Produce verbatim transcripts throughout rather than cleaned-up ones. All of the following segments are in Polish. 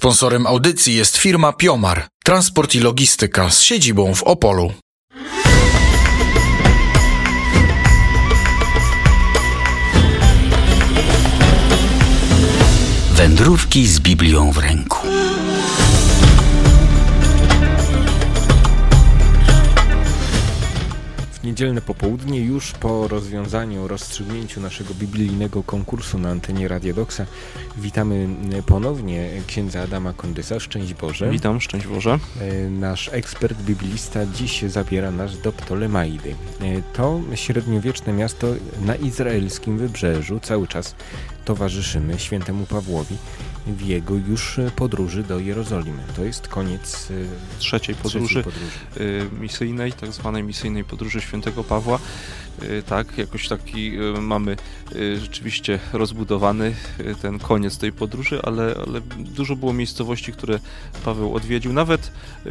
Sponsorem audycji jest firma Piomar, transport i logistyka z siedzibą w Opolu. Wędrówki z Biblią w ręku. Niedzielne popołudnie, już po rozwiązaniu, rozstrzygnięciu naszego biblijnego konkursu na antenie Radia Doksa. Witamy ponownie księdza Adama Kondysa. Szczęść Boże. Witam, szczęść Boże. Nasz ekspert biblista dziś zabiera nas do Ptolemaidy. To średniowieczne miasto na izraelskim wybrzeżu. Cały czas towarzyszymy świętemu Pawłowi w jego już podróży do Jerozolimy. To jest koniec trzeciej podróży, trzeciej podróży. misyjnej, tak zwanej misyjnej podróży świętego Pawła. Tak, jakoś taki mamy rzeczywiście rozbudowany ten koniec tej podróży, ale, ale dużo było miejscowości, które Paweł odwiedził. Nawet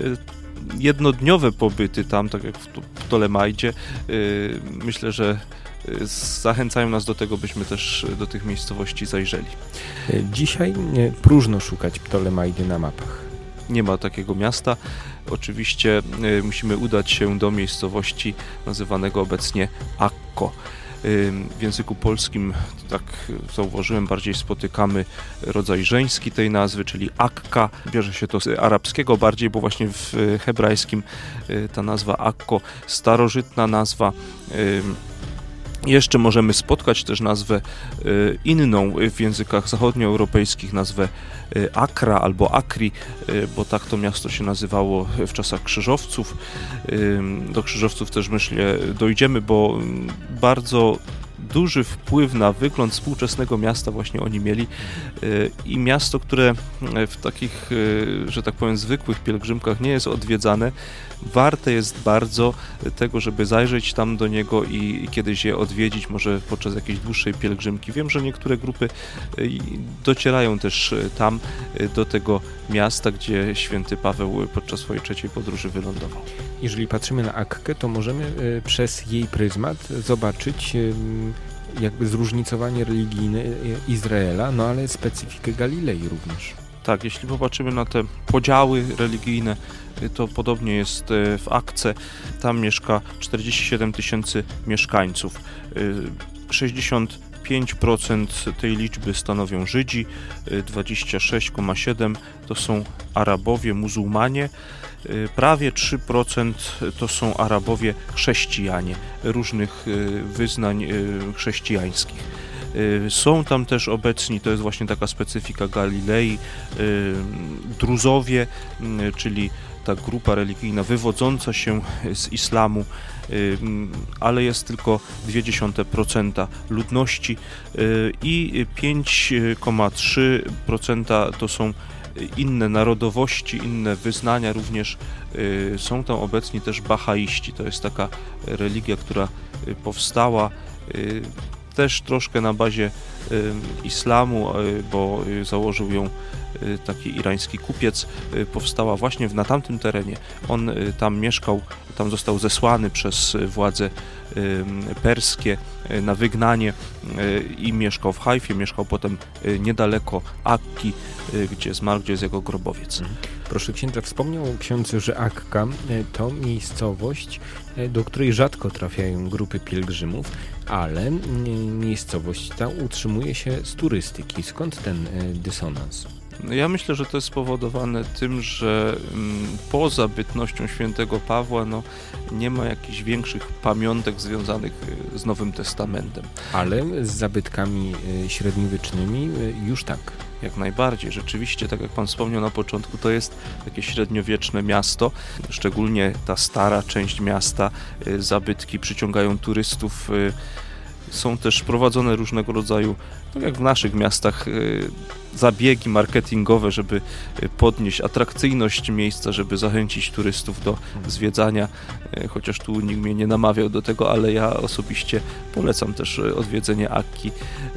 jednodniowe pobyty tam, tak jak w Ptolemaidzie, myślę, że zachęcają nas do tego, byśmy też do tych miejscowości zajrzeli. Dzisiaj próżno szukać Ptolemaidy na mapach. Nie ma takiego miasta. Oczywiście y, musimy udać się do miejscowości nazywanego obecnie Akko. Y, w języku polskim, tak zauważyłem, bardziej spotykamy rodzaj żeński tej nazwy, czyli Akka. Bierze się to z arabskiego bardziej, bo właśnie w hebrajskim y, ta nazwa Akko, starożytna nazwa. Y, Jeszcze możemy spotkać też nazwę y, inną w językach zachodnioeuropejskich, nazwę y, Akra albo Akri, y, bo tak to miasto się nazywało w czasach krzyżowców. Y, do krzyżowców też myślę dojdziemy, bo y, bardzo duży wpływ na wygląd współczesnego miasta właśnie oni mieli i miasto, które w takich, że tak powiem, zwykłych pielgrzymkach nie jest odwiedzane, warte jest bardzo tego, żeby zajrzeć tam do niego i kiedyś je odwiedzić, może podczas jakiejś dłuższej pielgrzymki. Wiem, że niektóre grupy docierają też tam do tego miasta, gdzie święty Paweł podczas swojej trzeciej podróży wylądował. Jeżeli patrzymy na Akkę, to możemy przez jej pryzmat zobaczyć jakby zróżnicowanie religijne Izraela, no ale specyfikę Galilei również. Tak, jeśli popatrzymy na te podziały religijne, to podobnie jest w Akce. Tam mieszka czterdzieści siedem tysięcy mieszkańców. sześćdziesiąt pięć procent tej liczby stanowią Żydzi, dwadzieścia sześć przecinek siedem procent to są Arabowie, muzułmanie, prawie trzy procent to są Arabowie chrześcijanie, różnych wyznań chrześcijańskich. Są tam też obecni, to jest właśnie taka specyfika Galilei, Druzowie, czyli ta grupa religijna wywodząca się z islamu, ale jest tylko zero przecinek dwa procent ludności i pięć przecinek trzy procent to są inne narodowości, inne wyznania, również są tam obecni też bahaiści. To jest taka religia, która powstała też troszkę na bazie y, islamu, y, bo y, założył ją y, taki irański kupiec. Y, powstała właśnie w, na tamtym terenie. On y, tam mieszkał, tam został zesłany przez y, władze y, perskie y, na wygnanie y, i mieszkał w Hajfie, mieszkał potem y, niedaleko Akki, y, gdzie zmarł, gdzie jest jego grobowiec. Proszę księdza, wspomniał ksiądz, że Akka to miejscowość, do której rzadko trafiają grupy pielgrzymów, ale miejscowość ta utrzymuje się z turystyki. Skąd ten dysonans? Ja myślę, że to jest spowodowane tym, że poza bytnością świętego Pawła no, nie ma jakichś większych pamiątek związanych z Nowym Testamentem. Ale z zabytkami średniowiecznymi już tak. Jak najbardziej. Rzeczywiście, tak jak Pan wspomniał na początku, to jest takie średniowieczne miasto. Szczególnie ta stara część miasta, zabytki przyciągają turystów. Są też prowadzone różnego rodzaju, tak jak w naszych miastach, zabiegi marketingowe, żeby podnieść atrakcyjność miejsca, żeby zachęcić turystów do zwiedzania, chociaż tu nikt mnie nie namawiał do tego, ale ja osobiście polecam też odwiedzenie Akki.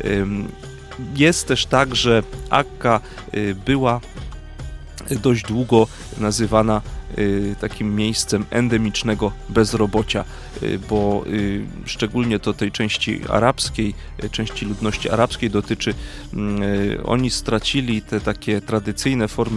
Jest też tak, że Akka była dość długo nazywana takim miejscem endemicznego bezrobocia, bo szczególnie to tej części arabskiej, części ludności arabskiej dotyczy. Oni stracili te takie tradycyjne formy